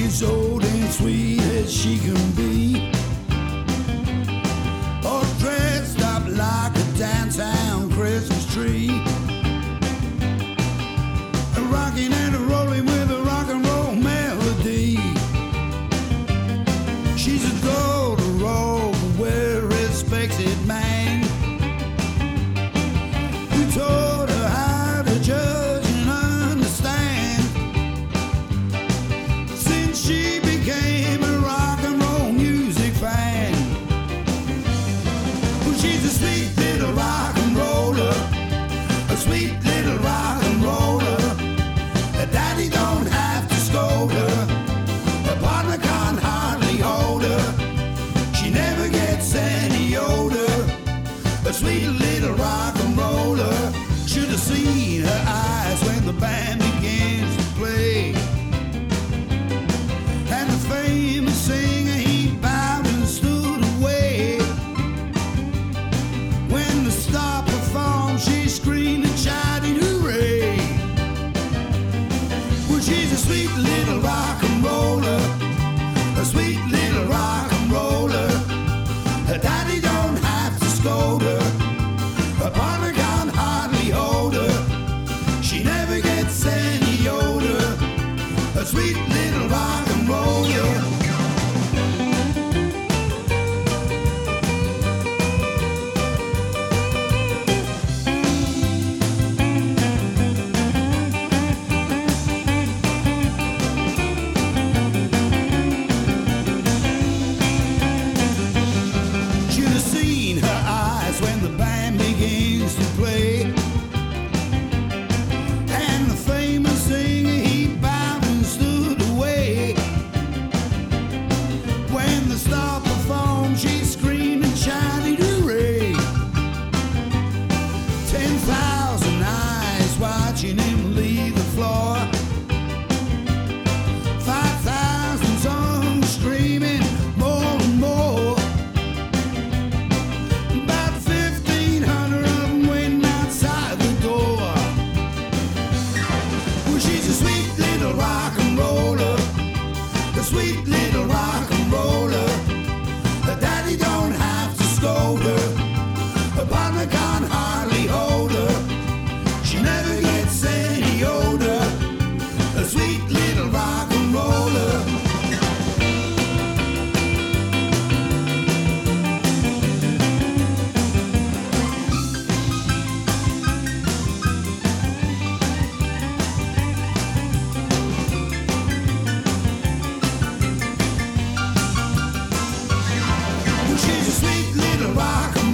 She's old and sweet as she can be, all dressed up like a downtown Christmas tree, rocking and rolling with a rock and roll melody. She's a golden roll, well-respected man who taught her how to judge and understand. Since she became a rock and roll music fan, well, she's a sweet little rock and roller, a sweet little rock and roller. Her daddy don't have to scold her, her partner can't hardly hold her. She never gets any older, a sweet little rock and roller. Should have seen her eyes when the band begins to play, and the famous singer, he bowed and stood away. When the star performed, she screamed and shouted hooray. Well, she's a sweet little rock and roller, a sweet little rock and roller. Her daddy don't have to scold her, her partner can't hardly hold her. She never gets any older, a sweet little rock and roller. Should have seen her eyes when the band begins to play, and the famous singer, he bowed and stood away. When the star performed, she screamed and shouted hooray. 10,000 eyes watching him leave the floor, 5,000 tongues screaming more and more. About 1,500 of them waiting outside the door. Well, she's a sweet little rock and roller, a sweet little rock and roller. Her daddy don't have to scold her, her partner can't hardly hold her. She never gets any older, a sweet little rock and roller. She's a sweet little rock